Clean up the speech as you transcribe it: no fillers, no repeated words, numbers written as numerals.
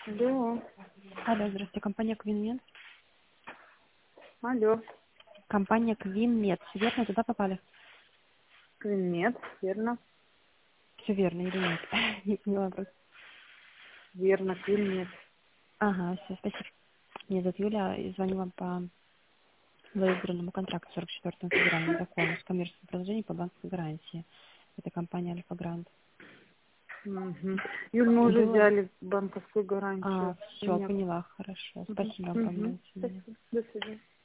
Алло. Алло, здравствуйте, компания Квинмед. Алло. Компания Квинмед. Все верно, туда попали? Нет, верно. Все верно или нет? Не поняла просто. Верно, нет. Ага, все, спасибо. Меня зовут Юля, и звоню вам по выигранному контракту 44-му федеральному закону с коммерческим предложением по банковской гарантии. Это компания Альфа Грант. Угу. Юль, мы уже Было... взяли банковскую гарантию. все, Нет. поняла, хорошо. Угу. Спасибо вам, Угу. огромное. До свидания. Спасибо. До свидания.